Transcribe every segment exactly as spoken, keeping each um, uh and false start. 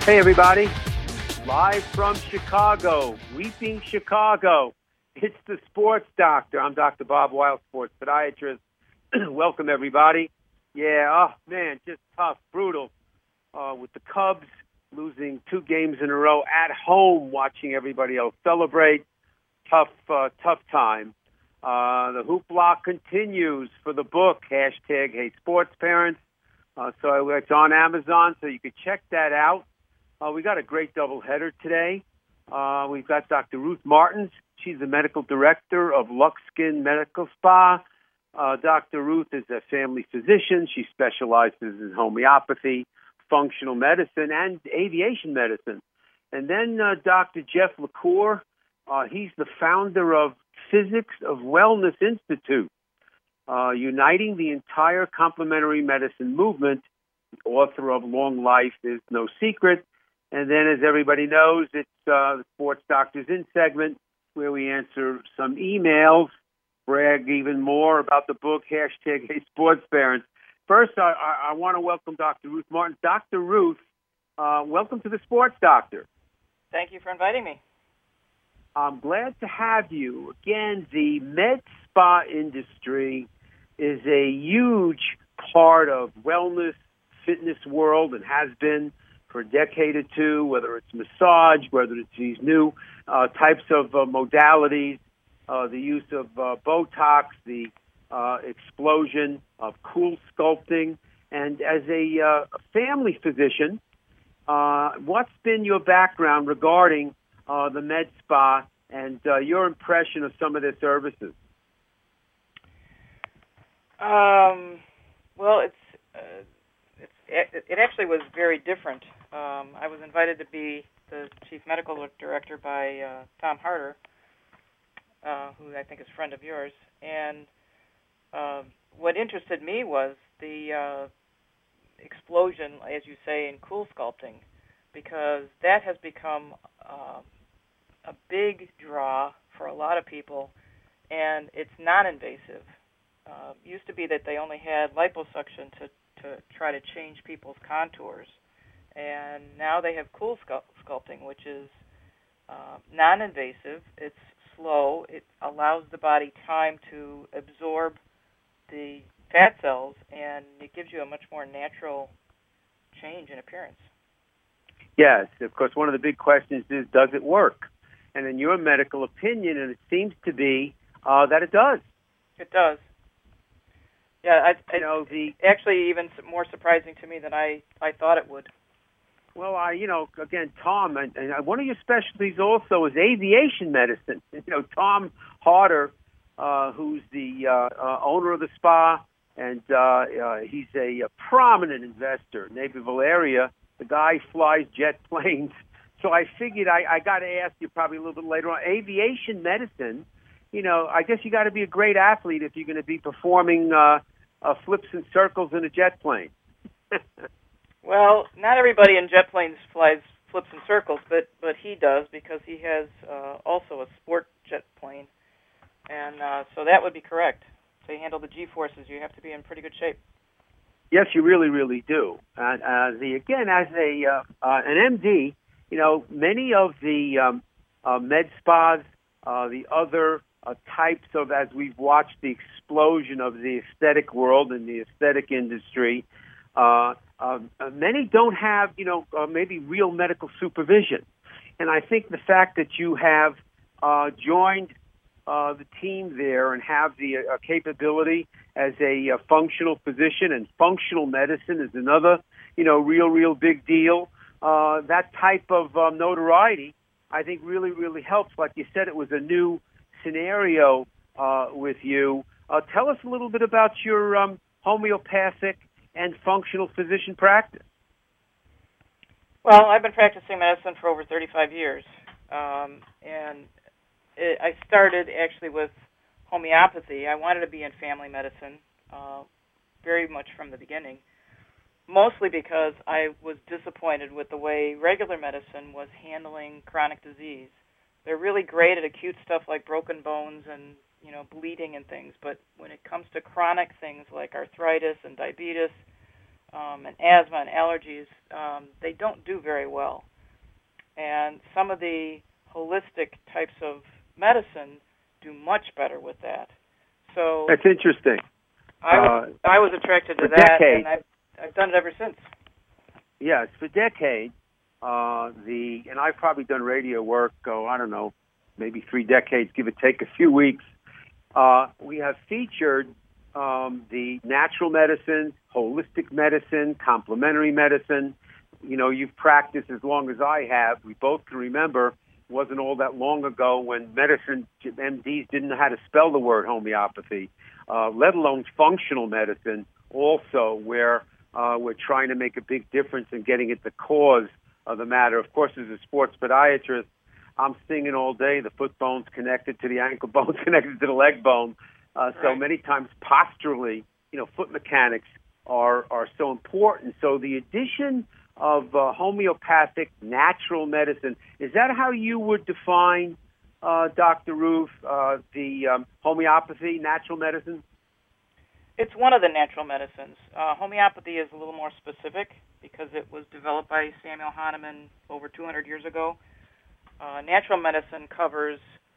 Hey, everybody. Live from Chicago, Weeping Chicago. It's the Sports Doctor. I'm Doctor Bob Weil, sports podiatrist. Welcome, everybody. Yeah, oh, man, just tough, brutal. Uh, with the Cubs losing two games in a row at home, watching everybody else celebrate. Tough, uh, tough time. Uh, the hoopla continues for the book, hashtag Hey Sports Parents. Uh, so it's on Amazon, so you can check that out. Uh, we got a great doubleheader today. Uh, we've got Doctor Ruth Martins. She's the medical director of Luxkin Medical Spa. Uh, Doctor Ruth is a family physician. She specializes in homeopathy, functional medicine, and aviation medicine. And then uh, Doctor Jeff LaCour. Uh, he's the founder of Physics of Wellness Institute, uh, uniting the entire complementary medicine movement. The author of Long Life is No Secret. And then, as everybody knows, it's uh, the Sports Doctors In segment, where we answer some emails, brag even more about the book, hashtag Hey Sports Parents. First, I, I, I want to welcome Doctor Ruth Martins. Doctor Ruth, uh, welcome to the Sports Doctor. Thank you for inviting me. I'm glad to have you. Again, the med spa industry is a huge part of wellness, fitness world, and has been for a decade or two, whether it's massage, whether it's these new uh, types of uh, modalities, uh, the use of uh, Botox, the uh, explosion of cool sculpting. And as a uh, family physician, uh, what's been your background regarding uh, the med spa and uh, your impression of some of their services? Um, well, it's, uh, it's it, it actually was very different. Um, I was invited to be the chief medical director by uh, Tom Harder, uh, who I think is a friend of yours. And uh, what interested me was the uh, explosion, as you say, in cool sculpting, because that has become uh, a big draw for a lot of people, and it's non-invasive. Uh, used to be that they only had liposuction to, to try to change people's contours. And now they have cool sculpting, which is uh, non-invasive. It's slow. It allows the body time to absorb the fat cells, and it gives you a much more natural change in appearance. Yes, of course, one of the big questions is, does it work? And in your medical opinion, and it seems to be uh, that it does. It does. Yeah, I, you know, the actually even more surprising to me than I, I thought it would. Well, I, you know, again, Tom, and, and one of your specialties also is aviation medicine. You know, Tom Harder, uh, who's the uh, uh, owner of the spa, and uh, uh, he's a, a prominent investor in Naperville area. The guy flies jet planes. So I figured I, I got to ask you probably a little bit later on. Aviation medicine, you know, I guess you got to be a great athlete if you're going to be performing uh, uh, flips and circles in a jet plane. Well, not everybody in jet planes flies flips and circles, but, but he does because he has uh, also a sport jet plane. And uh, so that would be correct. To handle the G-forces, you have to be in pretty good shape. Yes, you really, really do. And uh, the again, as a uh, uh, an M D, you know, many of the um, uh, med spas, uh, the other uh, types of, as we've watched the explosion of the aesthetic world and the aesthetic industry, uh, uh, many don't have, you know, uh, maybe real medical supervision. And I think the fact that you have uh, joined uh, the team there and have the uh, capability as a uh, functional physician, and functional medicine is another, you know, real, real big deal. Uh, that type of um, notoriety, I think, really, really helps. Like you said, it was a new scenario uh, with you. Uh, tell us a little bit about your um, homeopathic and functional physician practice. Well, I've been practicing medicine for over thirty-five years, um, and it, I started actually with homeopathy. I wanted to be in family medicine uh, very much from the beginning, mostly because I was disappointed with the way regular medicine was handling chronic disease. They're really great at acute stuff like broken bones and, you know, bleeding and things, but when it comes to chronic things like arthritis and diabetes, um, and asthma and allergies, um, they don't do very well. And some of the holistic types of medicine do much better with that. So that's interesting. I was, uh, I was attracted to for that, decades, and I've, I've done it ever since. Yes, for decades, uh, the and I've probably done radio work, oh, I don't know, maybe three decades, give or take a few weeks. Uh, we have featured um, the natural medicine, holistic medicine, complementary medicine. You know, you've practiced as long as I have. We both can remember it wasn't all that long ago when medicine, M Ds didn't know how to spell the word homeopathy, uh, let alone functional medicine also, where uh, we're trying to make a big difference in getting at the cause of the matter. Of course, as a sports podiatrist, I'm singing all day, the foot bone's connected to the ankle bone's connected to the leg bone. Uh, so right. many times posturally, you know, foot mechanics are, are so important. So the addition of uh, homeopathic natural medicine, is that how you would define, uh, Doctor Ruth, uh, the um, homeopathy, natural medicine? It's one of the natural medicines. Uh, homeopathy is a little more specific because it was developed by Samuel Hahnemann over two hundred years ago. Uh, natural medicine covers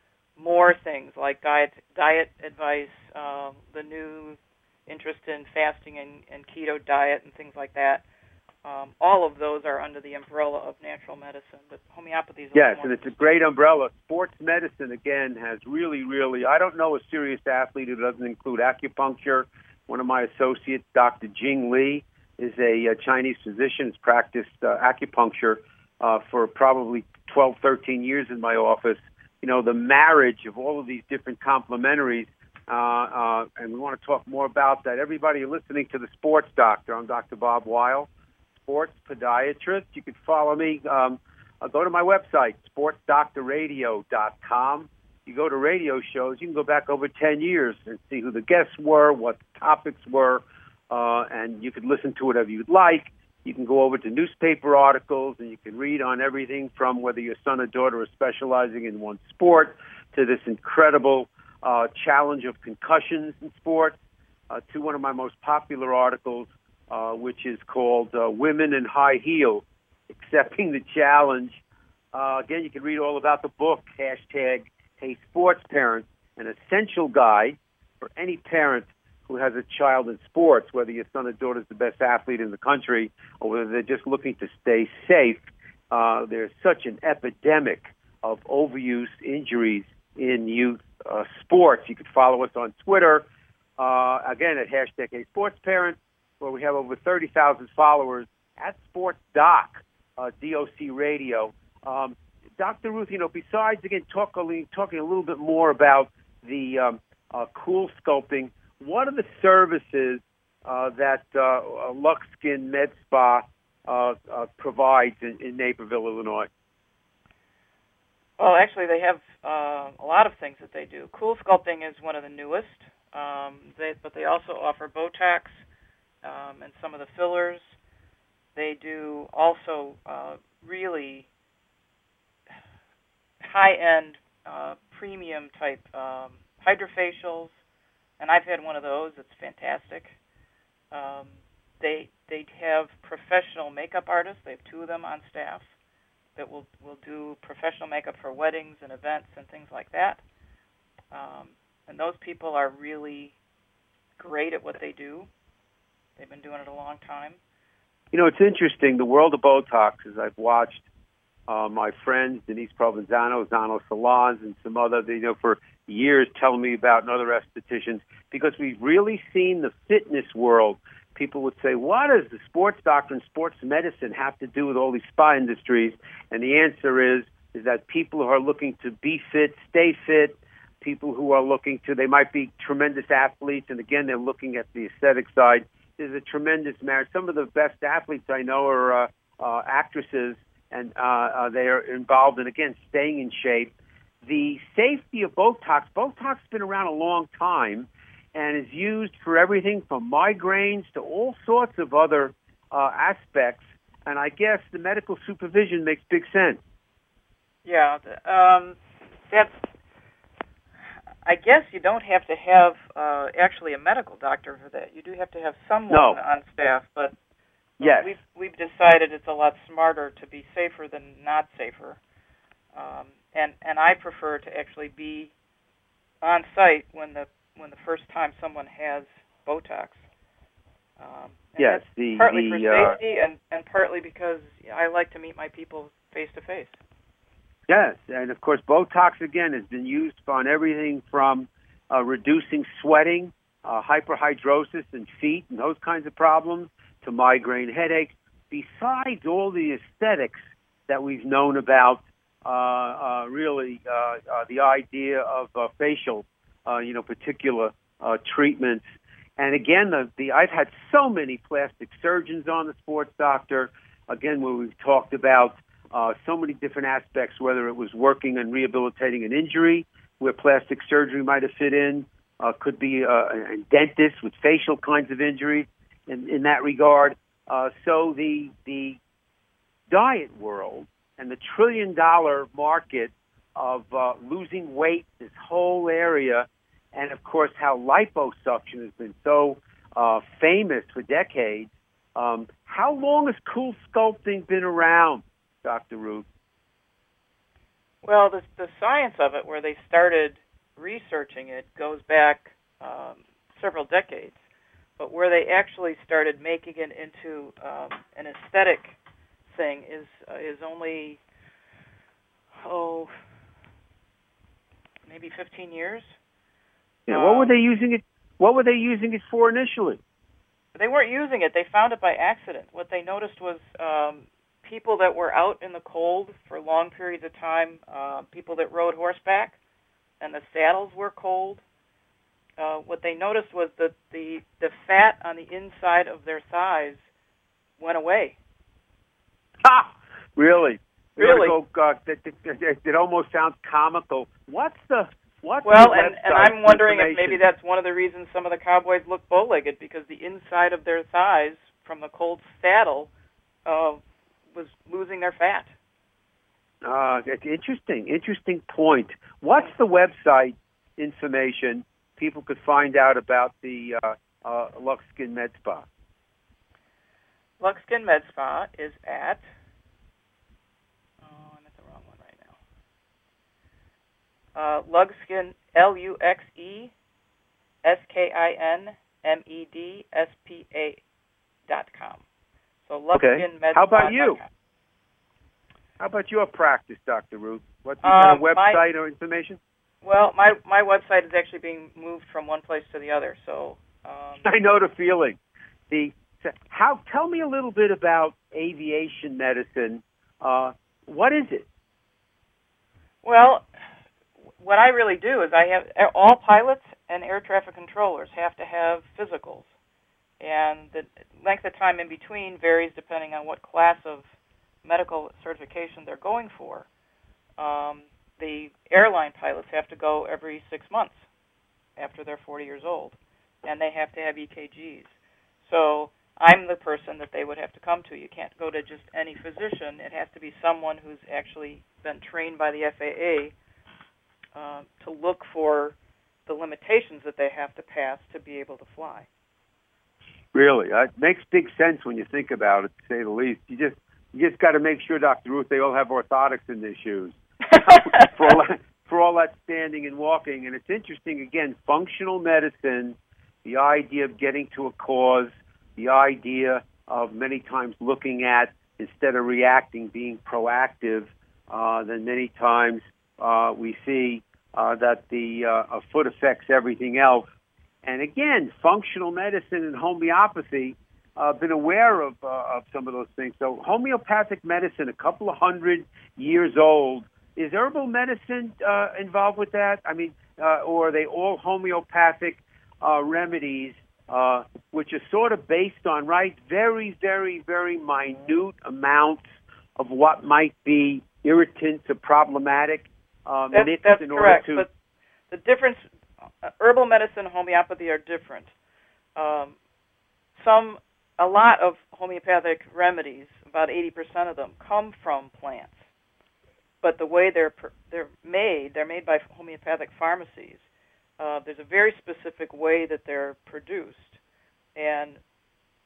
more things like diet, diet advice, uh, the new interest in fasting and, and keto diet and things like that. Um, all of those are under the umbrella of natural medicine, but homeopathy is a yes, more and it's a great umbrella. Sports medicine, again, has really, really, I don't know a serious athlete who doesn't include acupuncture. One of my associates, Doctor Jing Li, is a, a Chinese physician, has practiced uh, acupuncture uh, for probably twelve, thirteen years in my office. You know, the marriage of all of these different complementaries, uh, uh, and we want to talk more about that. Everybody listening to The Sports Doctor, I'm Doctor Bob Weil, sports podiatrist. You can follow me. Um, uh, go to my website, sports doctor radio dot com. You go to radio shows, you can go back over ten years and see who the guests were, what the topics were, uh, and you can listen to whatever you'd like. You can go over to newspaper articles, and you can read on everything from whether your son or daughter is specializing in one sport to this incredible uh, challenge of concussions in sports, uh, to one of my most popular articles, uh, which is called uh, Women in High Heels, Accepting the Challenge. Uh, again, you can read all about the book, hashtag Hey Sports Parent, an essential guide for any parent who has a child in sports, whether your son or daughter is the best athlete in the country or whether they're just looking to stay safe. Uh, there's such an epidemic of overuse injuries in youth uh, sports. You can follow us on Twitter, uh, again, at hashtag Hey Sports Parent, where we have over thirty thousand followers, at Sports Doc, uh, D O C Radio. Um, Doctor Ruth, you know, besides, again, talk, talking a little bit more about the um, uh, cool sculpting, what are the services uh, that uh, Lux Skin Med Spa uh, uh, provides in, in Naperville, Illinois? Well, actually, they have uh, a lot of things that they do. Cool sculpting is one of the newest, um, they, but they also offer Botox um, and some of the fillers. They do also uh, really high-end, uh, premium-type um, hydrofacials, and I've had one of those. It's fantastic. Um, they they have professional makeup artists. They have two of them on staff that will, will do professional makeup for weddings and events and things like that. Um, and those people are really great at what they do. They've been doing it a long time. You know, it's interesting. The world of Botox, as I've watched uh, my friends, Denise Provenzano, Zano Salons, and some other, you know, for years telling me about, and other estheticians, because we've really seen the fitness world. People would say, what does the sports doctor and sports medicine have to do with all these spa industries? And the answer is, is that people who are looking to be fit, stay fit, people who are looking to, they might be tremendous athletes, and again, they're looking at the aesthetic side. There's a tremendous marriage. Some of the best athletes I know are uh, uh, actresses, and uh, uh, they are involved in, again, staying in shape. The safety of Botox, Botox has been around a long time and is used for everything from migraines to all sorts of other uh, aspects. And I guess the medical supervision makes big sense. Yeah, um, that's. I guess you don't have to have uh, actually a medical doctor for that. You do have to have someone no. on staff, but So yes. We've, we've decided it's a lot smarter to be safer than not safer. Um, and, and I prefer to actually be on site when the when the first time someone has Botox. Um, and Yes, that's the, partly the, for uh, safety and, and partly because I like to meet my people face to face. Yes, and of course, Botox, again, has been used on everything from uh, reducing sweating, uh, hyperhidrosis in feet and those kinds of problems, to migraine headaches, besides all the aesthetics that we've known about, uh, uh, really, uh, uh, the idea of uh, facial, uh, you know, particular uh, treatments. And again, the, the I've had so many plastic surgeons on the Sports Doctor, again, where we've talked about Uh, so many different aspects, whether it was working and rehabilitating an injury, where plastic surgery might have fit in, uh, could be uh, a dentist with facial kinds of injuries in, in that regard. Uh, so the the diet world and the trillion dollar market of uh, losing weight, this whole area, and of course how liposuction has been so uh, famous for decades. Um, how long has cool sculpting been around, Doctor Ruth? Well, the, the science of it, where they started researching it, goes back um, several decades. But where they actually started making it into um, an aesthetic thing is uh, is only, oh, maybe fifteen years. Yeah, um, what were they using it? What were they using it for initially? They weren't using it. They found it by accident. What they noticed was um, people that were out in the cold for long periods of time, uh, people that rode horseback, and the saddles were cold. Uh, what they noticed was that the, the fat on the inside of their thighs went away. Ha! Really? Really? Go, uh, it, it, it, it almost sounds comical. What's the what's well, the and, website and I'm wondering if information? maybe that's one of the reasons some of the cowboys look bow-legged, because the inside of their thighs from the cold saddle uh, was losing their fat. Uh, it's interesting, interesting point. What's the website information people could find out about the uh, uh, Lux Skin Med Spa? Lux Skin Med Spa is at, oh, I'm at the wrong one right now. Uh, Luxskin, L U X E S K I N M E D S P A dot com. So Luxskin Med Spa. How about you? How about your practice, Doctor Ruth? What's you got a Um, website my, or information? Well, my my website is actually being moved from one place to the other. So um, I know the feeling. The how? Tell me a little bit about aviation medicine. Uh, what is it? Well, what I really do is I have all pilots and air traffic controllers have to have physicals, and the length of time in between varies depending on what class of medical certification they're going for. Um, the airline pilots have to go every six months after they're forty years old, and they have to have E K Gs. So I'm the person that they would have to come to. You can't go to just any physician. It has to be someone who's actually been trained by the F A A uh, to look for the limitations that they have to pass to be able to fly. Really, uh, it makes big sense when you think about it, to say the least. You just you just got to make sure, Doctor Ruth, they all have orthotics in their shoes for all that, for all that standing and walking. And it's interesting, again, functional medicine, the idea of getting to a cause, the idea of many times looking at, instead of reacting, being proactive. Uh, then many times uh, we see uh, that the uh, a foot affects everything else. And again, functional medicine and homeopathy, I've uh, been aware of uh, of some of those things. So homeopathic medicine, a couple of hundred years old. Is herbal medicine uh, involved with that? I mean, uh, or are they all homeopathic uh, remedies, uh, which are sort of based on, right, very, very, very minute amounts of what might be irritants or problematic um, That's, mixed that's in correct. order to... But the difference, uh, herbal medicine and homeopathy are different. Um, some, a lot of homeopathic remedies, about eighty percent of them, come from plants. But the way they're they're made, they're made by homeopathic pharmacies. Uh, there's a very specific way that they're produced, and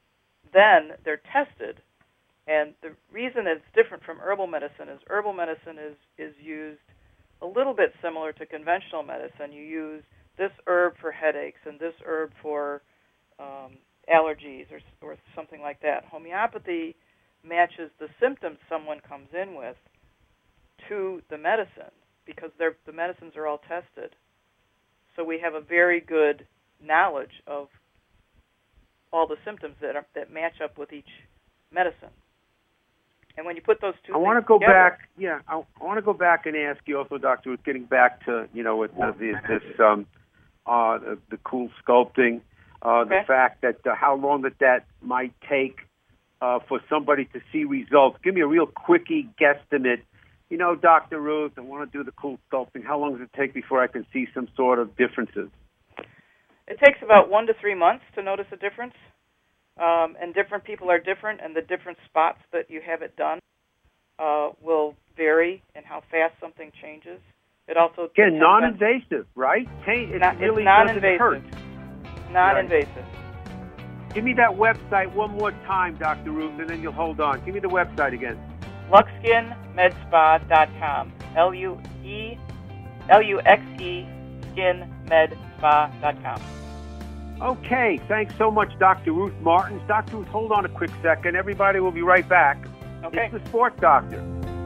then they're tested. And the reason it's different from herbal medicine is herbal medicine is, is used a little bit similar to conventional medicine. You use this herb for headaches and this herb for um, allergies or, or something like that. Homeopathy matches the symptoms someone comes in with to the medicine because they're, the medicines are all tested. So we have a very good knowledge of all the symptoms that are, that match up with each medicine. And when you put those two I things want to go together, back. Yeah, I, I want to go back and ask you also, Doctor, with getting back to you know with uh, this, this um, uh, the, the cool sculpting, uh, okay. the fact that uh, how long that that might take uh, for somebody to see results. Give me a real quickie guesstimate. You know, Doctor Ruth, I want to do the cool sculpting. How long does it take before I can see some sort of differences? It takes about one to three months to notice a difference. Um, and different people are different, and the different spots that you have it done uh, will vary in how fast something changes. It also again non-invasive, right? It not, really it's non-invasive. doesn't hurt. Non-invasive. Right. Give me that website one more time, Doctor Ruth, and then you'll hold on. Give me the website again. Luxskin Med Spa dot com. L U E L U X E Skin Med Spa dot com. Okay, thanks so much, Doctor Ruth Martins. Doctor Ruth, hold on a quick second. Everybody will be right back. Okay. It's the Sports Doctor.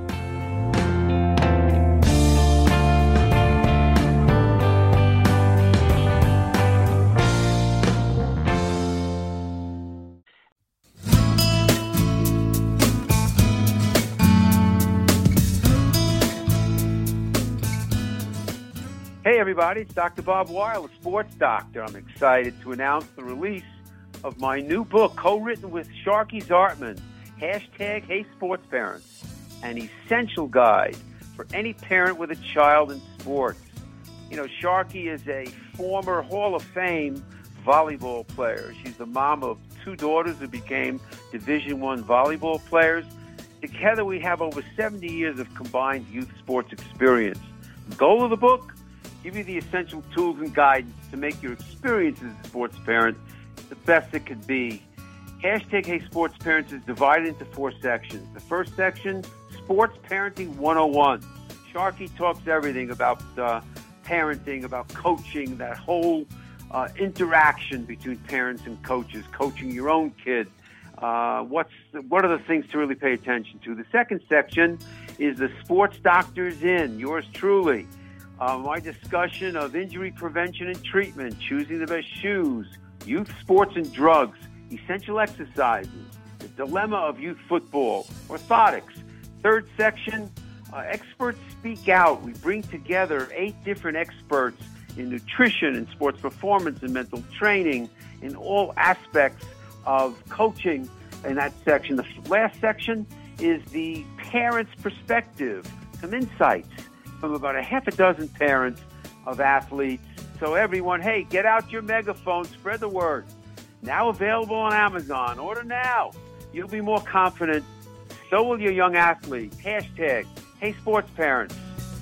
Hey everybody, it's Doctor Bob Weil, the Sports Doctor. I'm excited to announce the release of my new book, co-written with Sharky Zartman, hashtag Hey Sports Parents, an essential guide for any parent with a child in sports. You know, Sharky is a former Hall of Fame volleyball player. She's the mom of two daughters who became Division One volleyball players. Together we have over seventy years of combined youth sports experience. The goal of the book? Give you the essential tools and guidance to make your experience as a sports parent the best it could be. Hashtag Hey Sports Parents is divided into four sections. The first section, Sports Parenting one oh one. Sharky talks everything about uh, parenting, about coaching, that whole uh, interaction between parents and coaches, coaching your own kid. Uh, what's what are the things to really pay attention to? The second section is the Sports Doctor's In, yours truly. Uh, my discussion of injury prevention and treatment, choosing the best shoes, youth sports and drugs, essential exercises, the dilemma of youth football, orthotics. Third section, uh, experts speak out. We bring together eight different experts in nutrition and sports performance and mental training in all aspects of coaching in that section. The last section is the parent's perspective, some insights from about a half a dozen parents of athletes. So everyone, hey, get out your megaphone, spread the word. Now available on Amazon. Order now. You'll be more confident. So will your young athlete. Hashtag Hey Sports Parents.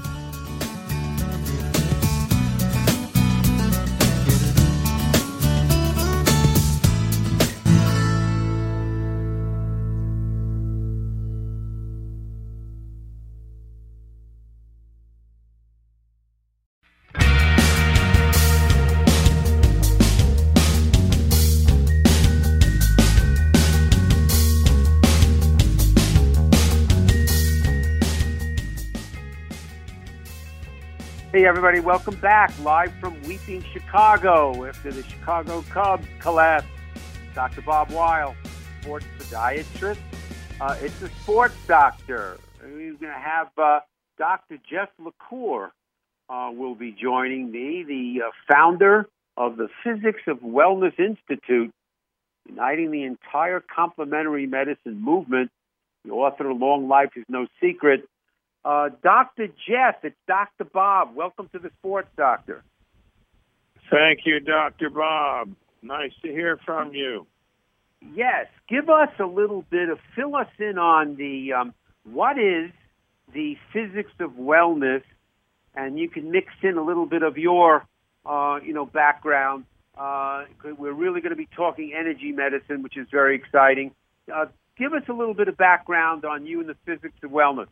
Hey, everybody, welcome back, live from Weeping, Chicago, after the Chicago Cubs collapsed. Doctor Bob Weil, sports podiatrist. Uh, it's the Sports Doctor. We're going to have uh, Doctor Jeff LaCour uh, will be joining me, the uh, founder of the Physics of Wellness Institute, uniting the entire complementary medicine movement. The author of Long Life is No Secret. Uh, Doctor Jeff, it's Doctor Bob. Welcome to the Sports Doctor. Thank you, Doctor Bob. Nice to hear from you. Yes. Give us a little bit of, fill us in on the, um, what is the Physics of Wellness, and you can mix in a little bit of your, uh, you know, background Uh, we're really going to be talking energy medicine, which is very exciting. Uh, give us a little bit of background on you and the physics of wellness.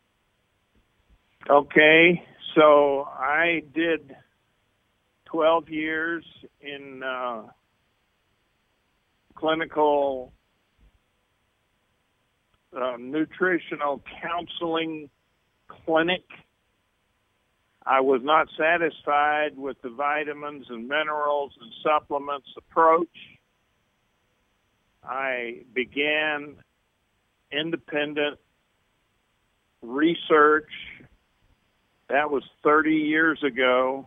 Okay, so I did twelve years in uh, clinical uh, nutritional counseling clinic. I was not satisfied with the vitamins and minerals and supplements approach. I began independent research. That was thirty years ago.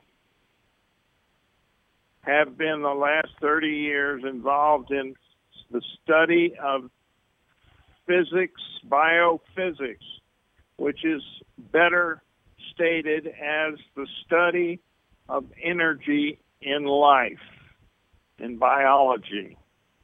Have been the last thirty years involved in the study of physics, biophysics, which is better stated as the study of energy in life, in biology.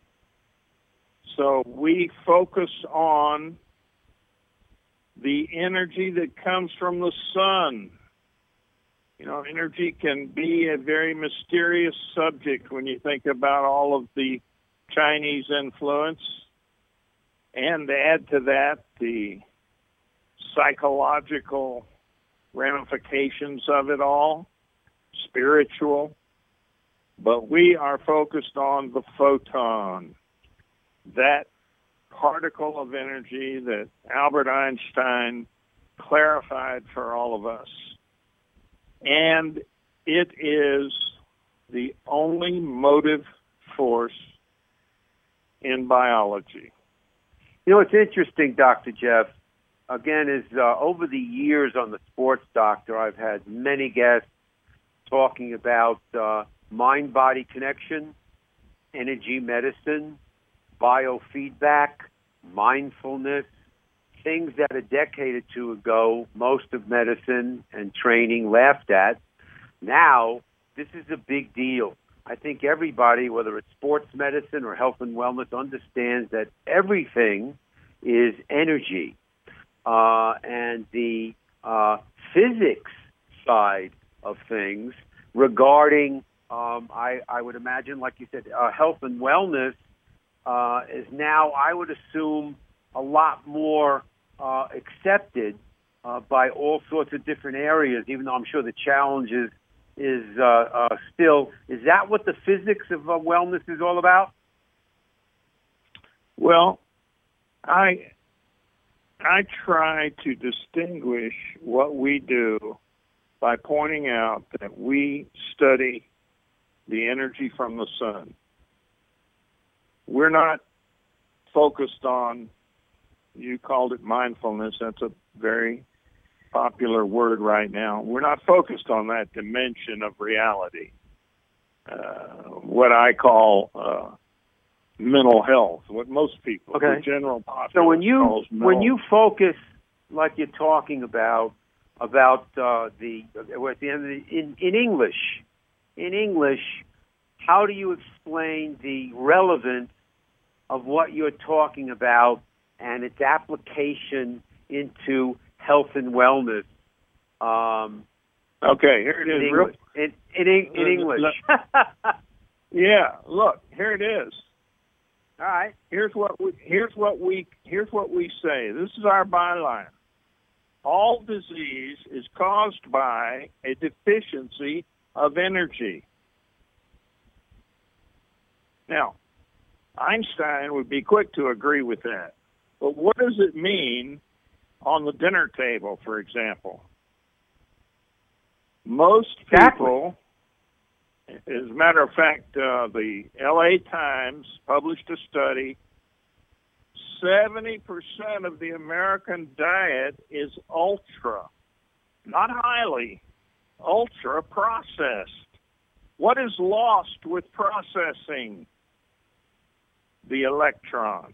So we focus on the energy that comes from the sun. You know, energy can be a very mysterious subject when you think about all of the Chinese influence, and add to that the psychological ramifications of it all, spiritual. But we are focused on the photon, that particle of energy that Albert Einstein clarified for all of us. And it is the only motive force in biology. You know, it's interesting, Doctor Jeff. Again, is uh, over the years on the Sports Doctor, I've had many guests talking about uh, mind-body connection, energy medicine, biofeedback, mindfulness, things that a decade or two ago most of medicine and training laughed at. Now, this is a big deal. I think everybody, whether it's sports medicine or health and wellness, understands that everything is energy. Uh, and the uh, physics side of things regarding, um, I, I would imagine, like you said, uh, health and wellness uh, is now, I would assume, a lot more uh, accepted uh, by all sorts of different areas, even though I'm sure the challenge is, is uh, uh, still, is that what the physics of uh, wellness is all about? Well, I... I try to distinguish what we do by pointing out that we study the energy from the sun. We're not focused on, you called it mindfulness, that's a very popular word right now. We're not focused on that dimension of reality, uh, what I call uh, mental health, what most people, okay. the general populace, so when you calls mental when you focus, like you're talking about, about uh, the at the end of the, in in English, in English, how do you explain the relevance of what you're talking about and its application into health and wellness? Um, okay, here it is. In English. In, in, in English. Yeah, look, here it is. All right. Here's what we here's what we here's what we say. This is our byline. All disease is caused by a deficiency of energy. Now, Einstein would be quick to agree with that. But what does it mean on the dinner table, for example? Most people, as a matter of fact, uh, the L A Times published a study. seventy percent of the American diet is ultra, not highly, ultra processed. What is lost with processing? The electron.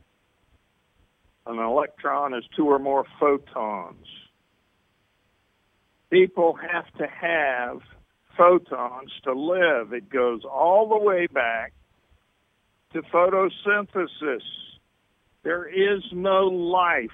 An electron is two or more photons. People have to have photons to live. It goes all the way back to photosynthesis. There is no life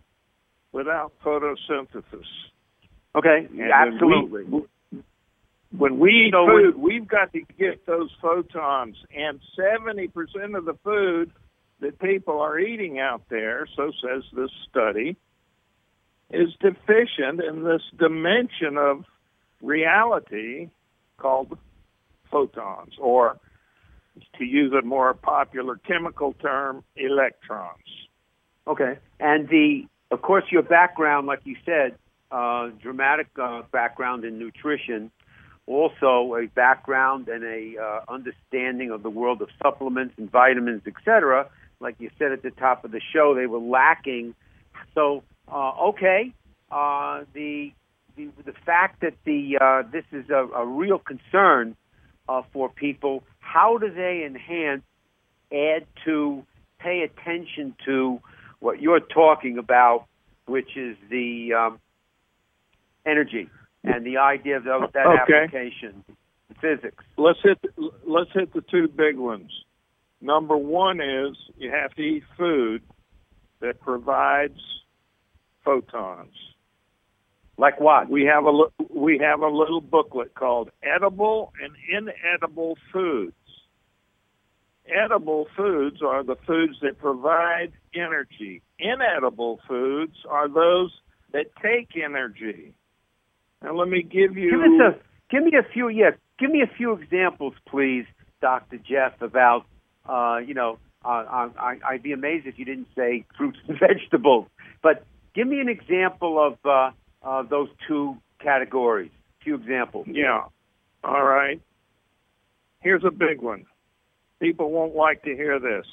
without photosynthesis. Okay, And absolutely. We, When we eat So food, when, we've got to get those photons, and seventy percent of the food that people are eating out there, so says this study, is deficient in this dimension of reality called photons, or to use a more popular chemical term, electrons. okay. And the, of course, your background, like you said, uh, dramatic uh, background in nutrition, also a background and a uh, understanding of the world of supplements and vitamins, et cetera. Like you said at the top of the show, they were lacking. So, uh, okay, uh, the, the the fact that the uh, this is a, a real concern uh, for people. How do they enhance, add to, pay attention to what you're talking about, which is the um, energy and the idea of those, that Okay. application, physics? Let's hit let's hit the two big ones. Number one is you have to eat food that provides photons. Like what? We have a li- we have a little booklet called Edible and Inedible Foods. Edible foods are the foods that provide energy. Inedible foods are those that take energy. Now let me give you Give us a give me a few yeah give me a few examples, please, Doctor Jeff, about uh, you know uh, I, I'd be amazed if you didn't say fruits and vegetables, but give me an example of uh, uh, those two categories. A few examples. Yeah. All right. Here's a big one. People won't like to hear this.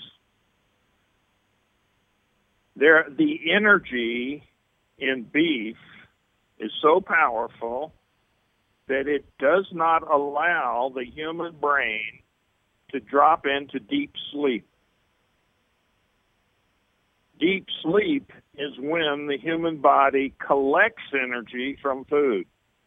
There, the energy in beef is so powerful that it does not allow the human brain to drop into deep sleep. Deep sleep is when the human body collects energy from food.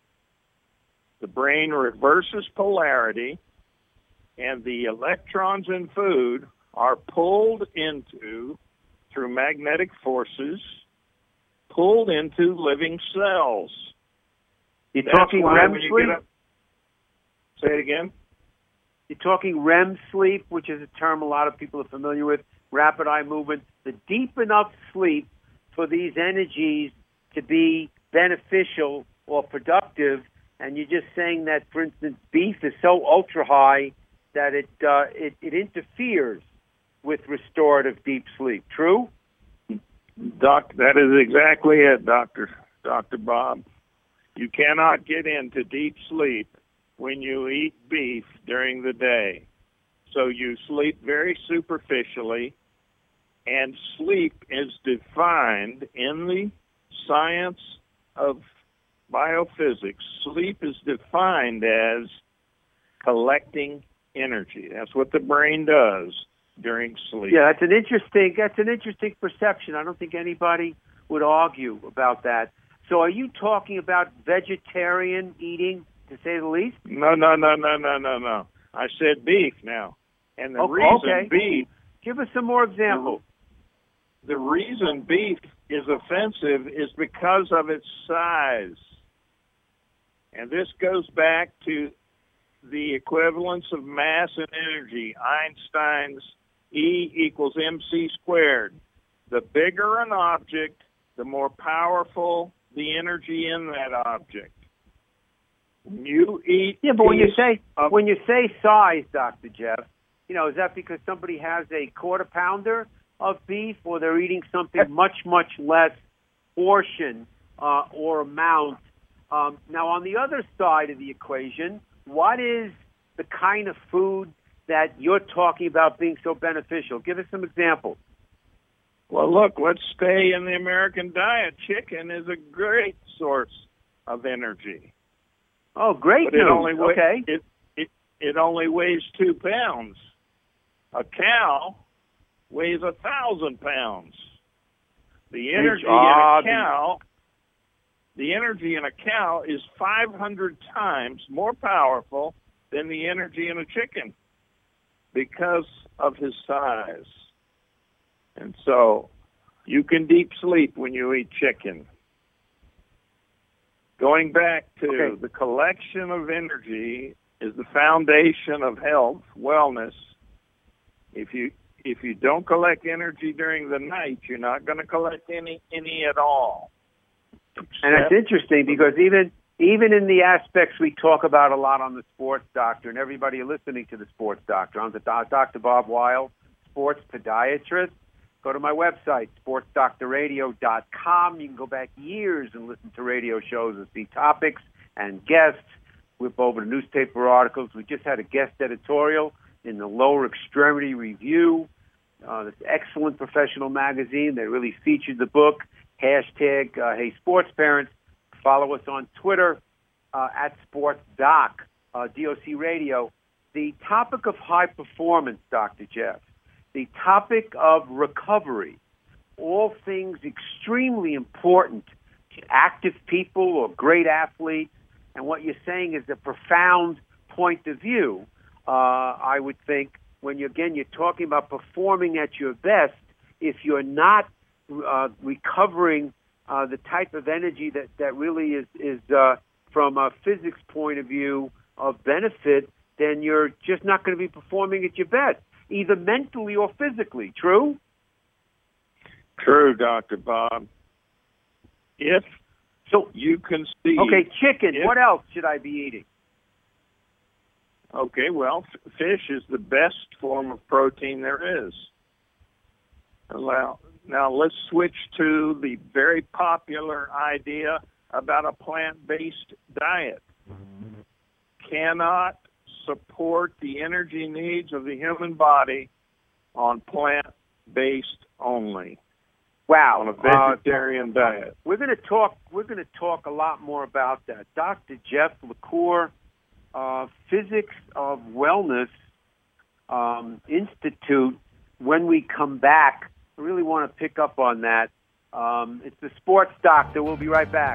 The brain reverses polarity, and the electrons in food are pulled into, through magnetic forces, pulled into living cells. You're That's talking why R E M when you sleep? get up- Say it again? You're talking R E M sleep, which is a term a lot of people are familiar with, rapid eye movement, the deep enough sleep for these energies to be beneficial or productive. And you're just saying that, for instance, beef is so ultra high that it uh, it, it interferes with restorative deep sleep. True? Doc, that is exactly it, Doctor Doctor Bob. You cannot get into deep sleep when you eat beef during the day. So you sleep very superficially, and sleep is defined in the science of biophysics. Sleep is defined as collecting energy. That's what the brain does during sleep. Yeah, that's an interesting that's an interesting perception. I don't think anybody would argue about that. So are you talking about vegetarian eating, to say the least? No, no, no, no, no, no, no. I said beef now. And the Okay, reason okay. beef, Give us some more examples. the reason beef is offensive is because of its size. And this goes back to the equivalence of mass and energy, Einstein's E equals mc squared. The bigger an object, the more powerful the energy in that object. When you eat Yeah, but when you say of, when you say size, Doctor Jeff, you know, is that because somebody has a quarter pounder of beef, or they're eating something much, much less portion uh, or amount? Um, now, on the other side of the equation, what is the kind of food that you're talking about being so beneficial? Give us some examples. Well, look, let's stay in the American diet. Chicken is a great source of energy. Oh, great But news. it only wa- Okay. it, it it only weighs two pounds. A cow weighs a thousand pounds. The energy Ah, in a cow, the energy in a cow is five hundred times more powerful than the energy in a chicken because of his size. And so you can deep sleep when you eat chicken. Going back to Okay. the collection of energy is the foundation of health, wellness. If you if you don't collect energy during the night, you're not going to collect any any at all. And it's interesting because even even in the aspects we talk about a lot on the Sports Doctor, and everybody listening to the Sports Doctor, I'm the Doctor Bob Weil, sports podiatrist. Go to my website, sports doctor radio dot com. You can go back years and listen to radio shows and see topics and guests. Whip over to newspaper articles. We just had a guest editorial in the Lower Extremity Review, uh, this excellent professional magazine that really featured the book. Hashtag, uh, hey, sports parents. Follow us on Twitter uh, at SportsDoc, uh, D O C Radio. The topic of high performance, Doctor Jeff, the topic of recovery, all things extremely important to active people or great athletes. And what you're saying is a profound point of view, uh, I would think, when, you, again, you're talking about performing at your best, if you're not uh, recovering uh, the type of energy that, that really is, is uh, from a physics point of view of benefit, then you're just not going to be performing at your best, either mentally or physically. True? True, Doctor Bob. If So you can see... Okay, chicken. if, What else should I be eating? Okay, well, f- fish is the best form of protein there is. Now, now let's switch to the very popular idea about a plant-based diet. Cannot support the energy needs of the human body on plant-based only. Wow, On a vegetarian uh, diet. We're going to talk. We're going to talk a lot more about that. Doctor Jeff LaCour, uh, Physics of Wellness um, Institute. When we come back, I really want to pick up on that. Um, it's the Sports Doctor. We'll be right back.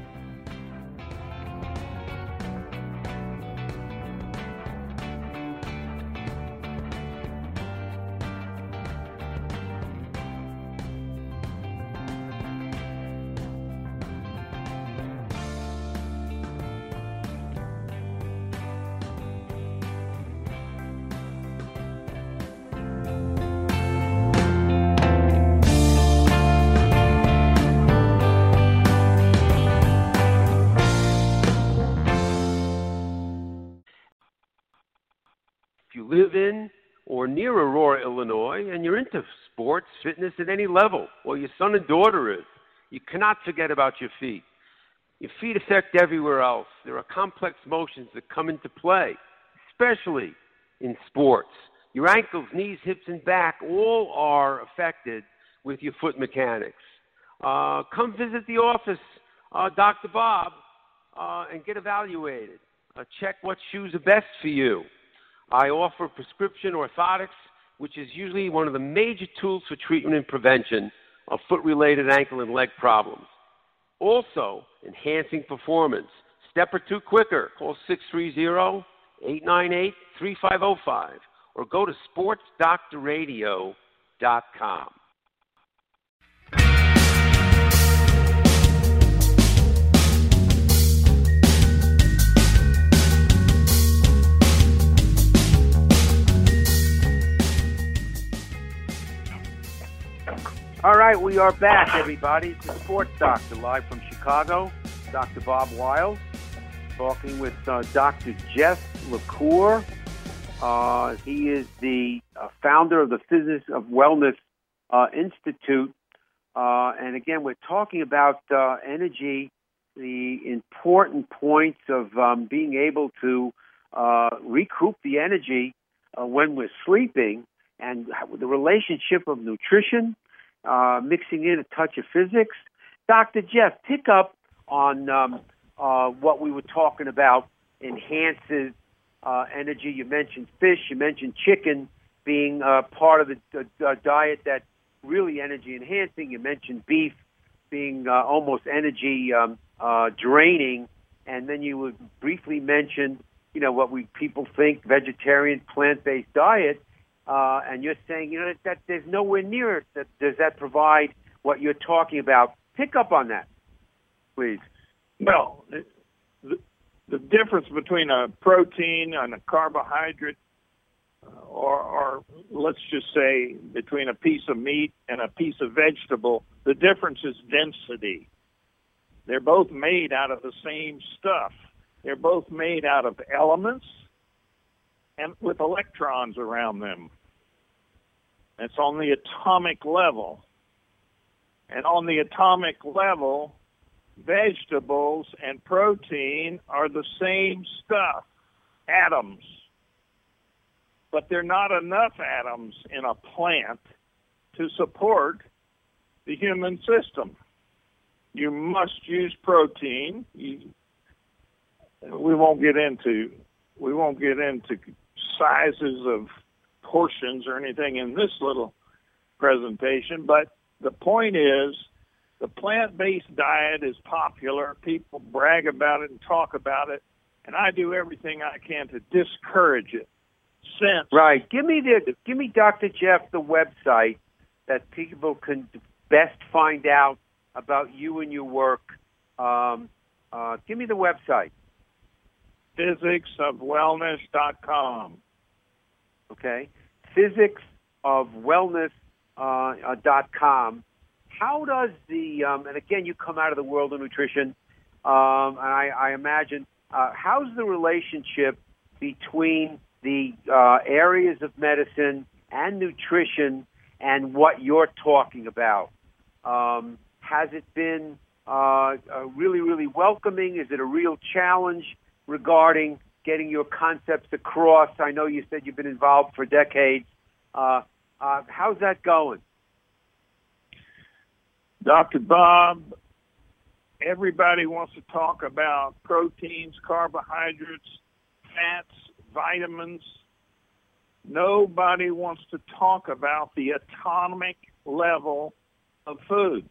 If you live in or near Aurora, Illinois, and you're into sports, fitness at any level, or your son and daughter is, you cannot forget about your feet. Your feet affect everywhere else. There are complex motions that come into play, especially in sports. Your ankles, knees, hips, and back all are affected with your foot mechanics. Uh, come visit the office, uh, Doctor Bob, uh, and get evaluated. Uh, check what shoes are best for you. I offer prescription orthotics, which is usually one of the major tools for treatment and prevention of foot-related ankle and leg problems. Also, enhancing performance. Step or two quicker. Call six three zero, eight nine eight, three five zero five or go to sports doctor radio dot com. All right, we are back, everybody. It's the Sports Doctor, live from Chicago. Doctor Bob Weil, talking with uh, Doctor Jeff LaCour. Uh, he is the uh, founder of the Physics of Wellness uh, Institute. Uh, and again, we're talking about uh, energy, the important points of um, being able to uh, recoup the energy uh, when we're sleeping, and the relationship of nutrition, Uh, mixing in a touch of physics. Doctor Jeff, pick up on um, uh, what we were talking about, enhances uh, energy. You mentioned fish, you mentioned chicken being uh, part of the, the, the diet that's really energy enhancing. You mentioned beef being uh, almost energy um, uh, draining. And then you would briefly mention, you know, what we people think, vegetarian, plant-based diet. Uh, and you're saying, you know, that, that there's nowhere near it. That, does that provide what you're talking about? Pick up on that, please. Well, the, the difference between a protein and a carbohydrate, or, or let's just say between a piece of meat and a piece of vegetable, the difference is density. They're both made out of the same stuff. They're both made out of elements and with electrons around them. It's on the atomic level. And on the atomic level, vegetables and protein are the same stuff, atoms. But there are not enough atoms in a plant to support the human system. You must use protein. You, we won't get into we won't get into sizes of portions or anything in this little presentation, but the point is the plant-based diet is popular. People brag about it and talk about it, and I do everything I can to discourage it. Since right, give me the give me Doctor Jeff the website that people can best find out about you and your work. Um, uh, give me the website. physics of wellness dot com. Okay, physics of wellness dot com. How does the um, and again, you come out of the world of nutrition, um, and I, I imagine uh, how's the relationship between the uh, areas of medicine and nutrition and what you're talking about? Um, has it been uh, uh, really, really welcoming? Is it a real challenge regarding getting your concepts across? I know you said you've been involved for decades. Uh, uh, how's that going? Doctor Bob, everybody wants to talk about proteins, carbohydrates, fats, vitamins. Nobody wants to talk about the atomic level of food.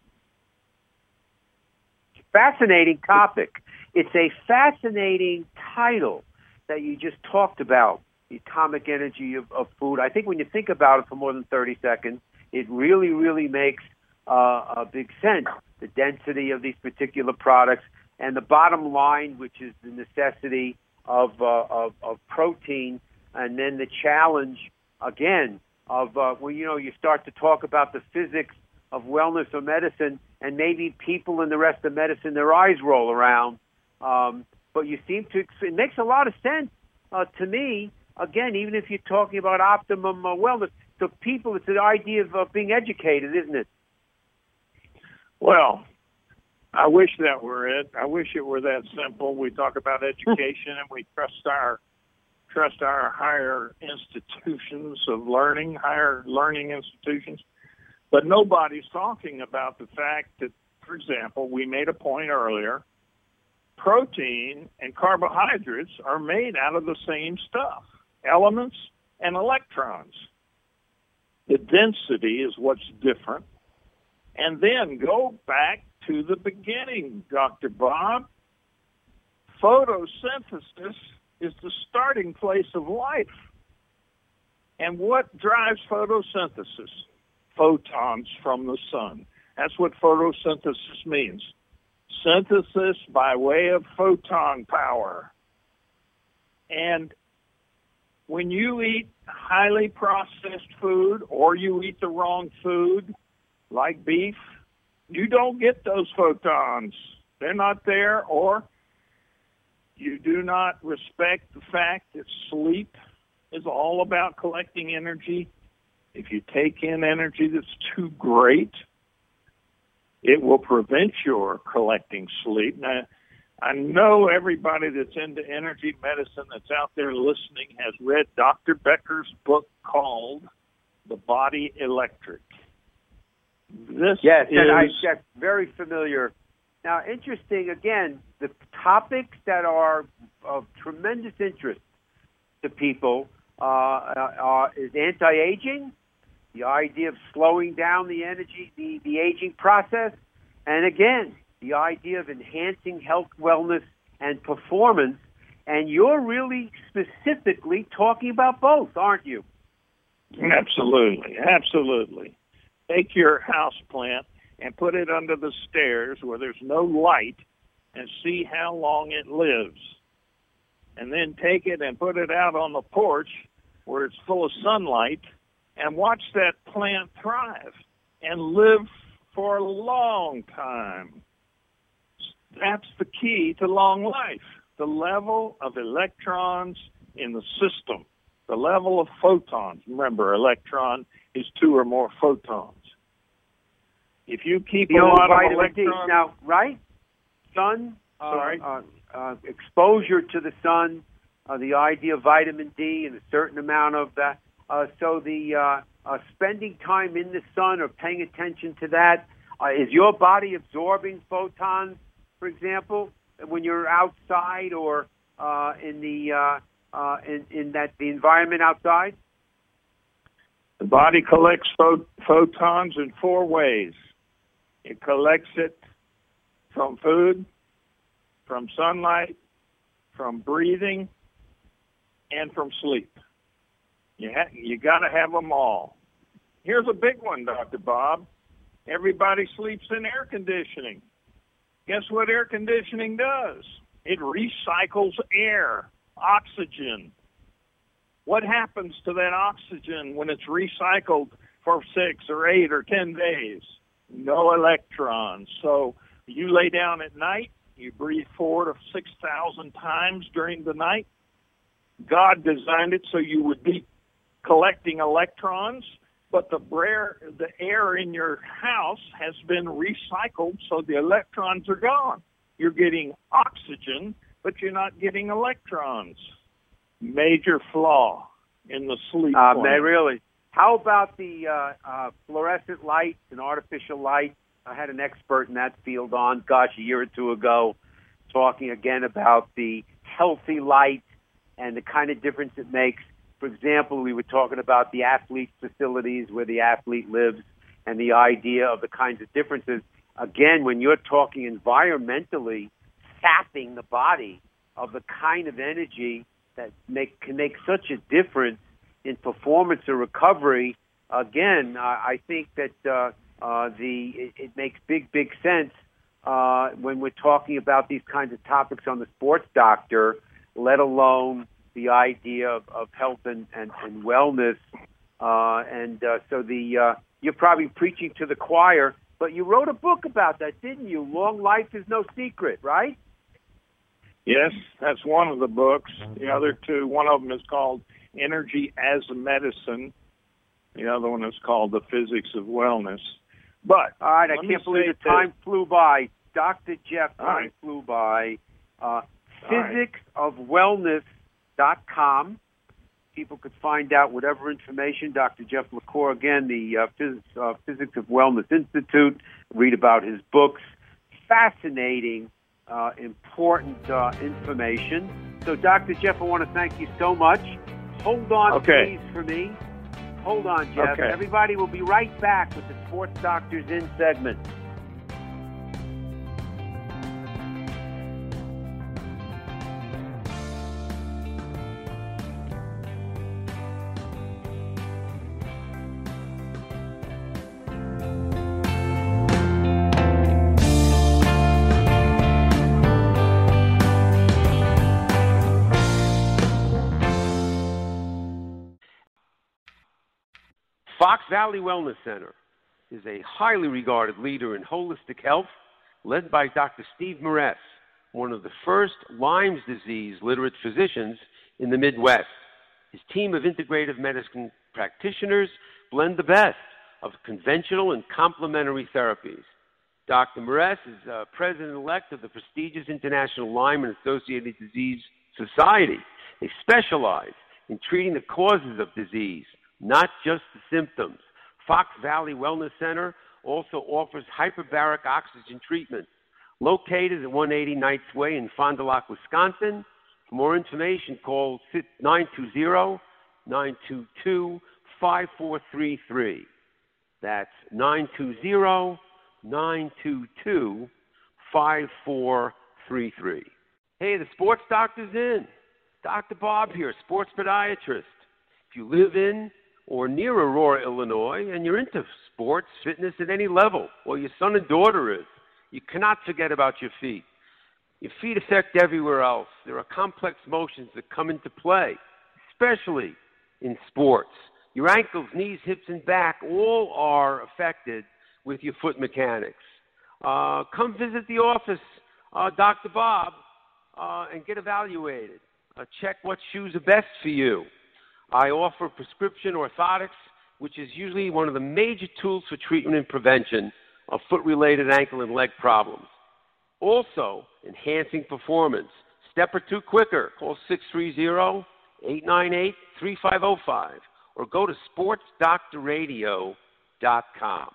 Fascinating topic. It's a fascinating title that you just talked about, the atomic energy of, of food. I think when you think about it for more than thirty seconds, it really, really makes uh, a big sense. The density of these particular products and the bottom line, which is the necessity of, uh, of, of protein, and then the challenge, again, of, uh, well, you know, you start to talk about the physics of wellness or medicine, and maybe people in the rest of medicine, their eyes roll around. Um, but you seem to, it makes a lot of sense uh, to me, again, even if you're talking about optimum uh, wellness. So people, it's the idea of uh, being educated, isn't it? Well, I wish that were it. I wish it were that simple. We talk about education and we trust our trust our higher institutions of learning, higher learning institutions. But nobody's talking about the fact that, for example, we made a point earlier, protein and carbohydrates are made out of the same stuff, elements and electrons. The density is what's different. And then go back to the beginning, Doctor Bob. Photosynthesis is the starting place of life. And what drives photosynthesis? Photons from the sun. That's what photosynthesis means. Synthesis by way of photon power. And when you eat highly processed food or you eat the wrong food, like beef, you don't get those photons. They're not there, or you do not respect the fact that sleep is all about collecting energy. If you take in energy that's too great, it will prevent your collecting sleep. Now, I know everybody that's into energy medicine that's out there listening has read Doctor Becker's book called The Body Electric. This yes, is... and I get very familiar. Now, interesting, again, the topics that are of tremendous interest to people uh, uh, is anti-aging, the idea of slowing down the energy, the, the aging process, and again, the idea of enhancing health, wellness, and performance. And you're really specifically talking about both, aren't you? Absolutely, absolutely. Take your house plant and put it under the stairs where there's no light and see how long it lives. And then take it and put it out on the porch where it's full of sunlight and watch that plant thrive and live for a long time. That's the key to long life, the level of electrons in the system, the level of photons. Remember, electron is two or more photons. If you keep the a lot of vitamin electrons... D. Now, right? Sun, uh, Sorry? Uh, uh, exposure to the sun, uh, the idea of vitamin D and a certain amount of that. Uh, so the uh, uh, spending time in the sun or paying attention to that, uh, is your body absorbing photons, for example, when you're outside or uh, in the uh, uh, in, in that the environment outside? The body collects pho- photons in four ways. It collects it from food, from sunlight, from breathing, and from sleep. You ha- you got to have them all. Here's a big one, Doctor Bob. Everybody sleeps in air conditioning. Guess what air conditioning does? It recycles air, oxygen. What happens to that oxygen when it's recycled for six or eight or ten days? No electrons. So you lay down at night, you breathe four to six thousand times during the night. God designed it so you would be collecting electrons, but the air, the air in your house has been recycled, so the electrons are gone. You're getting oxygen, but you're not getting electrons. Major flaw in the sleep Uh, plan. may really. How about the uh, uh, fluorescent lights and artificial light? I had an expert in that field on, gosh, a year or two ago, talking again about the healthy light and the kind of difference it makes. For example, we were talking about the athlete's facilities where the athlete lives and the idea of the kinds of differences. Again, when you're talking environmentally, sapping the body of the kind of energy that make, can make such a difference in performance or recovery, again, uh, I think that uh, uh, the it, it makes big, big sense uh, when we're talking about these kinds of topics on the Sports Doctor, let alone the idea of, of health and, and, and wellness. Uh, and uh, so the uh, you're probably preaching to the choir, but you wrote a book about that, didn't you? Long Life is No Secret, right? Yes, that's one of the books. The other two, one of them is called Energy as a Medicine. The other one is called The Physics of Wellness. But all right, I can't believe the time this. flew by. Doctor Jeff, time right. flew by. Uh, right. physics of wellness dot com. People could find out whatever information. Doctor Jeff LaCour, again, the uh, Physics, uh, Physics of Wellness Institute. Read about his books. Fascinating, uh, important uh, information. So, Doctor Jeff, I want to thank you so much. Hold on, okay. please, for me. Hold on, Jeff. Okay. Everybody will be right back with the Sports Doctors In segment. Fox Valley Wellness Center is a highly regarded leader in holistic health, led by Doctor Steve Moress, one of the first Lyme's disease literate physicians in the Midwest. His team of integrative medicine practitioners blend the best of conventional and complementary therapies. Doctor Moress is uh, president-elect of the prestigious International Lyme and Associated Disease Society. They specialize in treating the causes of disease, not just the symptoms. Fox Valley Wellness Center also offers hyperbaric oxygen treatment. Located at one eighty Knights Way in Fond du Lac, Wisconsin. For more information, call nine two zero, nine two two, five four three three. That's nine two zero, nine two two, five four three three. Hey, the Sports Doctor's in. Doctor Bob here, sports podiatrist. If you live in or near Aurora, Illinois, and you're into sports, fitness at any level, or your son and daughter is, you cannot forget about your feet. Your feet affect everywhere else. There are complex motions that come into play, especially in sports. Your ankles, knees, hips, and back all are affected with your foot mechanics. Uh, come visit the office, uh, Doctor Bob, uh, and get evaluated. Uh, check what shoes are best for you. I offer prescription orthotics, which is usually one of the major tools for treatment and prevention of foot-related ankle and leg problems. Also, enhancing performance. Step or two quicker. Call six three zero, eight nine eight, three five zero five or go to sports doctor radio dot com.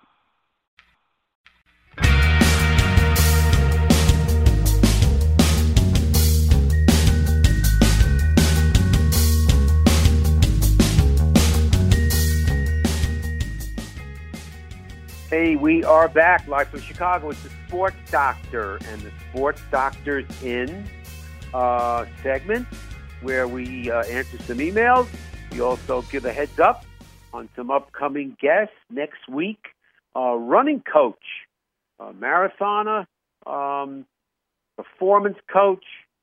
Hey, we are back live from Chicago. It's the Sports Doctor and the Sports Doctor's In uh, segment where we uh, answer some emails. We also give a heads up on some upcoming guests next week. Uh, running coach, uh, marathoner, um, performance coach,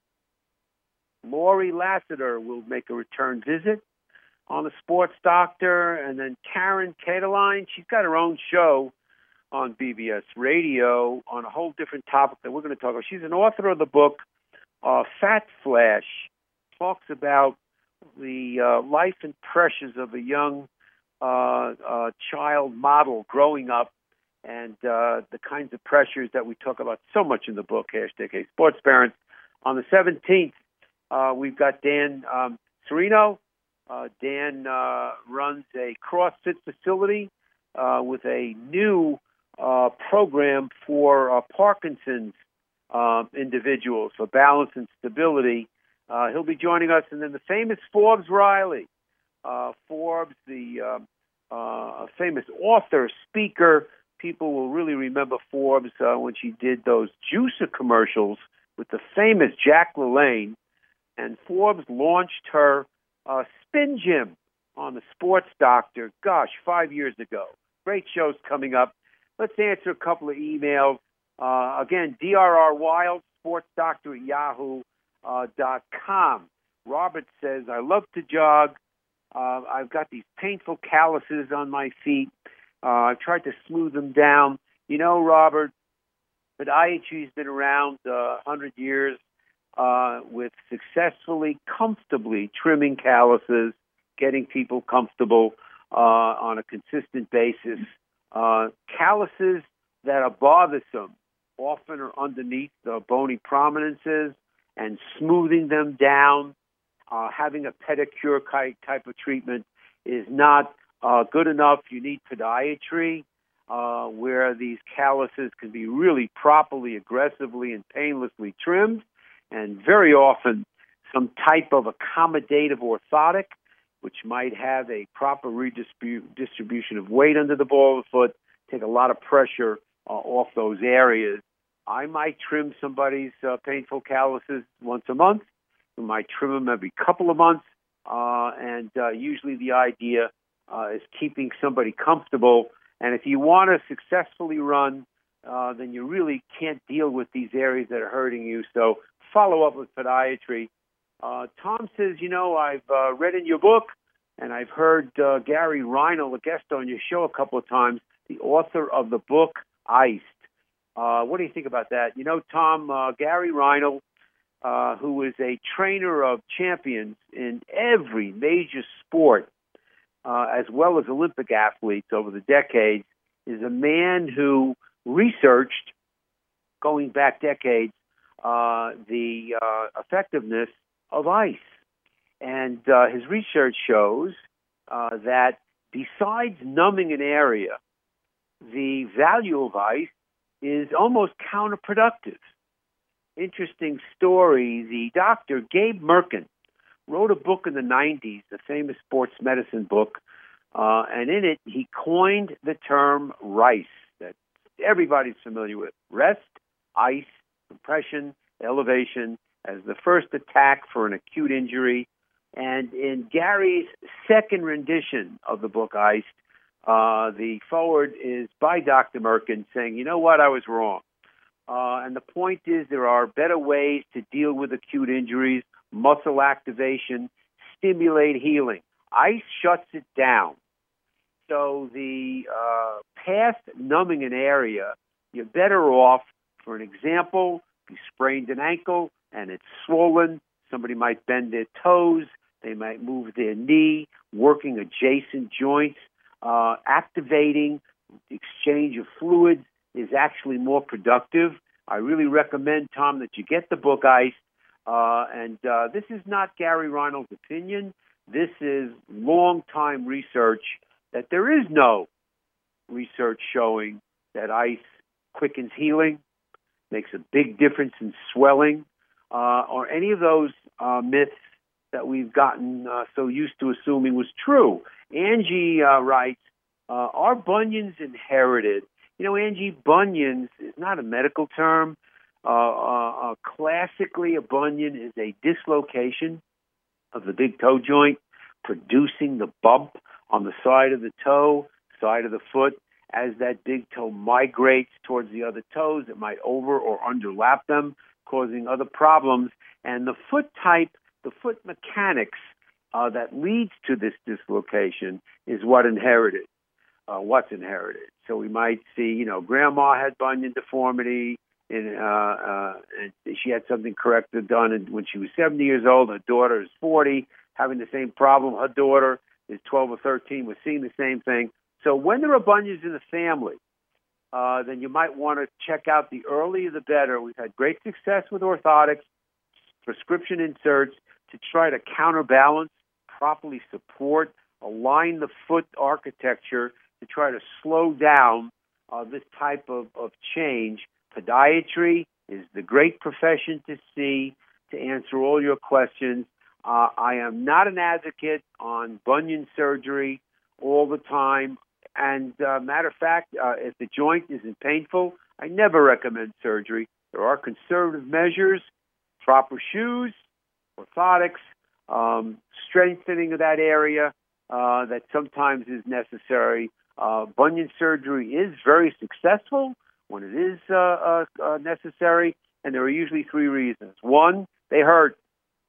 Lori Lassiter will make a return visit on the Sports Doctor, and then Karen Kateline, she's got her own show on B B S Radio on a whole different topic that we're going to talk about. She's an author of the book uh, Fat Flash, talks about the uh, life and pressures of a young uh, uh, child model growing up and uh, the kinds of pressures that we talk about so much in the book, hashtag Hey Sports Parents. On the seventeenth, uh, we've got Dan um, Serino. Uh, Dan uh, runs a CrossFit facility uh, with a new uh, program for uh, Parkinson's uh, individuals for balance and stability. Uh, he'll be joining us. And then the famous Forbes Riley. Uh, Forbes, the uh, uh, famous author, speaker. People will really remember Forbes uh, when she did those juicer commercials with the famous Jack LaLanne. And Forbes launched her Uh, Spin Gym on the Sports Doctor, gosh, five years ago. Great shows coming up. Let's answer a couple of emails. Uh, again, D R R Wild, Sports Doctor at yahoo dot com. Robert says, I love to jog. Uh, I've got these painful calluses on my feet. Uh, I've tried to smooth them down. You know, Robert, podiatry's been around uh, one hundred years. Uh, with successfully, comfortably trimming calluses, getting people comfortable uh, on a consistent basis. Uh, calluses that are bothersome often are underneath the bony prominences, and smoothing them down, uh, having a pedicure type of treatment is not uh, good enough. You need podiatry, uh, where these calluses can be really properly, aggressively, and painlessly trimmed. And very often some type of accommodative orthotic, which might have a proper redistribution of weight under the ball of the foot, take a lot of pressure uh, off those areas. I might trim somebody's uh, painful calluses once a month. We might trim them every couple of months. Uh, and uh, usually the idea uh, is keeping somebody comfortable. And if you want to successfully run, uh, then you really can't deal with these areas that are hurting you. So follow up with podiatry. Uh, Tom says, you know, I've uh, read in your book, and I've heard uh, Gary Reinl, a guest on your show a couple of times, the author of the book Iced. Uh, what do you think about that? You know, Tom, uh, Gary Reinl, uh, who is a trainer of champions in every major sport, uh, as well as Olympic athletes over the decades, is a man who researched, going back decades, Uh, the uh, effectiveness of ice. And uh, his research shows uh, that besides numbing an area, the value of ice is almost counterproductive. Interesting story. The doctor, Gabe Merkin, wrote a book in the nineties, a famous sports medicine book, uh, and in it he coined the term RICE, that everybody's familiar with. Rest, ice, compression, elevation, as the first attack for an acute injury. And in Gary's second rendition of the book Iced, uh, the foreword is by Doctor Merkin saying, you know what, I was wrong. Uh, and the point is there are better ways to deal with acute injuries, muscle activation, stimulate healing. Ice shuts it down. So the uh, past numbing an area, you're better off, for an example, you sprained an ankle and it's swollen. Somebody might bend their toes. They might move their knee, working adjacent joints. Uh, activating the exchange of fluids is actually more productive. I really recommend, Tom, that you get the book Ice. Uh, and uh, this is not Gary Reynolds' opinion. This is long-time research that there is no research showing that ice quickens healing, makes a big difference in swelling, uh, or any of those uh, myths that we've gotten uh, so used to assuming was true. Angie uh, writes, uh, are bunions inherited? You know, Angie, bunions is not a medical term. Uh, uh, uh, classically, a bunion is a dislocation of the big toe joint, producing the bump on the side of the toe, side of the foot. As that big toe migrates towards the other toes, it might over or underlap them, causing other problems. And the foot type, the foot mechanics uh, that leads to this dislocation is what inherited, uh, what's inherited. So we might see, you know, grandma had bunion deformity, and, uh, uh, and she had something corrected done when she was seventy years old. Her daughter is forty, having the same problem. Her daughter is twelve or thirteen, was seeing the same thing. So when there are bunions in the family, uh, then you might want to check out the earlier the better. We've had great success with orthotics, prescription inserts to try to counterbalance, properly support, align the foot architecture to try to slow down uh, this type of, of change. Podiatry is the great profession to see to answer all your questions. Uh, I am not an advocate on bunion surgery all the time. And uh, matter of fact, uh, if the joint isn't painful, I never recommend surgery. There are conservative measures, proper shoes, orthotics, um, strengthening of that area uh, that sometimes is necessary. Uh, bunion surgery is very successful when it is uh, uh, uh, necessary, and there are usually three reasons. One, they hurt.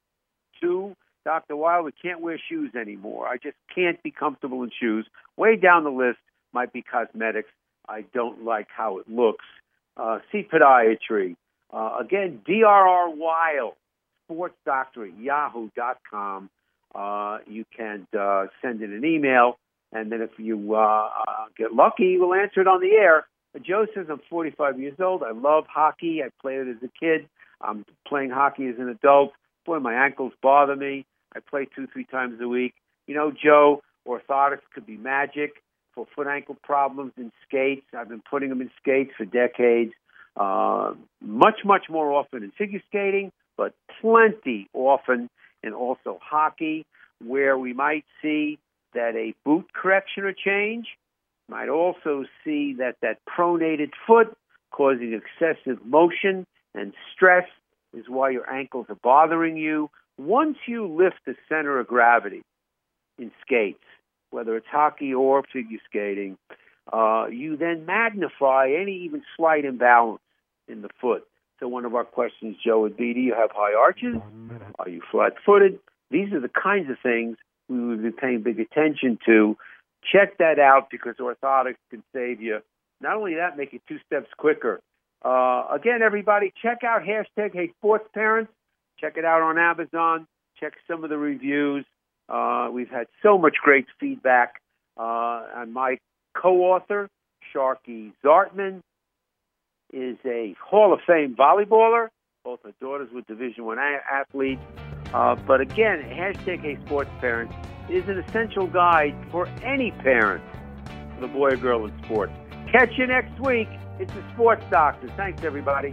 Two, Doctor Weil, we can't wear shoes anymore. I just can't be comfortable in shoes. Way down the list might be cosmetics. I don't like how it looks. Uh, see podiatry. Uh, again, D R R Weil, sports doctor at yahoo dot com. Uh, you can uh, send in an email, and then if you uh, uh, get lucky, we'll answer it on the air. Joe says, I'm forty-five years old. I love hockey. I played it as a kid. I'm playing hockey as an adult. Boy, my ankles bother me. I play two, three times a week. You know, Joe, orthotics could be magic for foot-ankle problems in skates. I've been putting them in skates for decades. Uh, much, much more often in figure skating, but plenty often in also hockey, where we might see that a boot correction or change might also see that that pronated foot causing excessive motion and stress is why your ankles are bothering you. Once you lift the center of gravity in skates, whether it's hockey or figure skating, uh, you then magnify any even slight imbalance in the foot. So one of our questions, Joe, would be, do you have high arches? Are you flat-footed? These are the kinds of things we would be paying big attention to. Check that out because orthotics can save you. Not only that, make it two steps quicker. Uh, again, everybody, check out hashtag Hey Sports Parents. Check it out on Amazon. Check some of the reviews. Uh, we've had so much great feedback. Uh, and my co-author, Sharky Zartman, is a Hall of Fame volleyballer. Both her daughters were Division One athletes. Uh, but again, hashtag Hey Sports Parents is an essential guide for any parent for the boy or girl in sports. Catch you next week. It's the Sports Doctor. Thanks, everybody.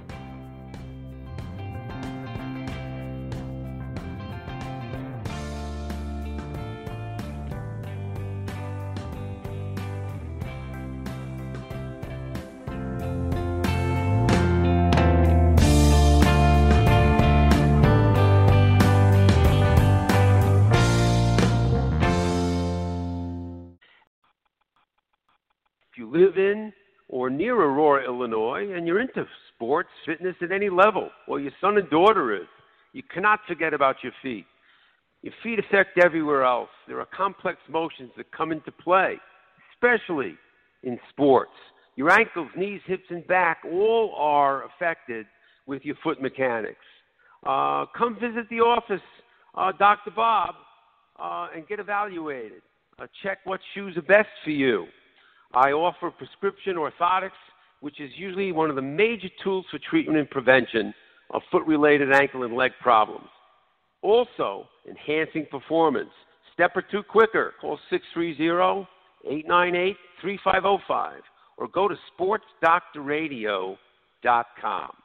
If you live in or near Aurora, Illinois, and you're into sports, fitness at any level, or your son and daughter is, you cannot forget about your feet. Your feet affect everywhere else. There are complex motions that come into play, especially in sports. Your ankles, knees, hips, and back all are affected with your foot mechanics. Uh, come visit the office, uh, Doctor Bob, uh, and get evaluated. Uh, check what shoes are best for you. I offer prescription orthotics, which is usually one of the major tools for treatment and prevention of foot-related ankle and leg problems. Also, enhancing performance. Step or two quicker. Call six three zero, eight nine eight, three five zero five or go to sports doctor radio dot com.